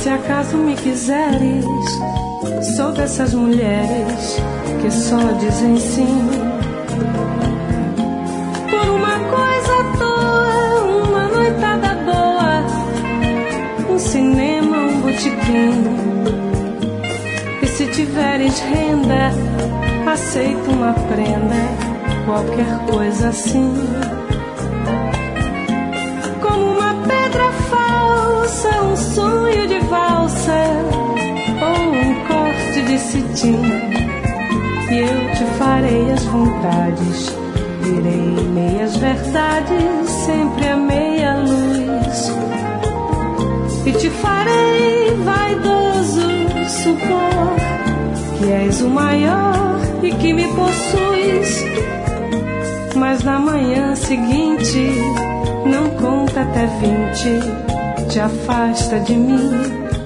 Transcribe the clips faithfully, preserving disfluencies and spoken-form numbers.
Se acaso me quiseres, sou dessas mulheres que só dizem sim por uma coisa à toa, uma noitada boa, um cinema, um botequim. E se tiveres renda, aceito uma prenda, qualquer coisa assim. Como uma pedra falsa, um sonho de valsa ou um corte de cetim. E eu te farei as vontades, direi meias verdades, sempre a meia luz. E te farei vaidoso supor que és o maior e que me possuis. Mas na manhã seguinte, não conta até vinte, te afasta de mim.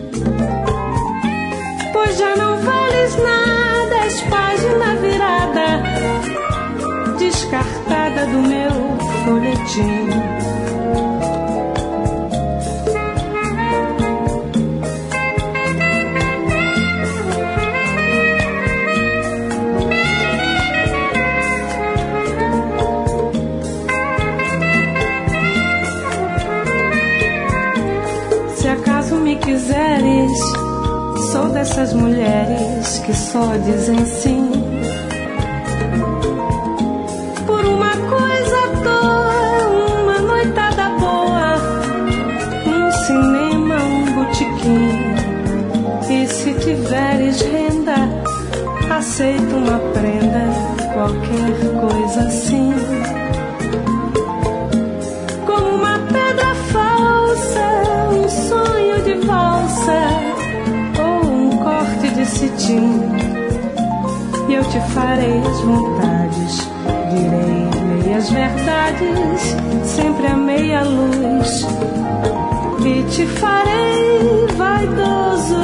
Pois já não vales nada, és página virada, descartada do meu folhetim. Me quiseres, sou dessas mulheres que só dizem sim por uma coisa à toa, uma noitada boa, um cinema, um botequim. E se tiveres renda, aceito uma prenda, qualquer coisa assim. Como uma pedra falsa, um sonho de valsa ou um corte de cetim. E eu te farei as vontades, direi meias verdades, sempre a meia luz. E te farei vaidoso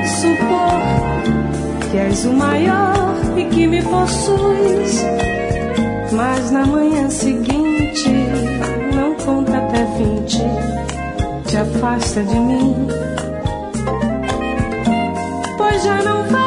supor que és o maior e que me possuis. Mas na manhã seguinte, não conta até vinte, te afasta de mim. Pois já não vai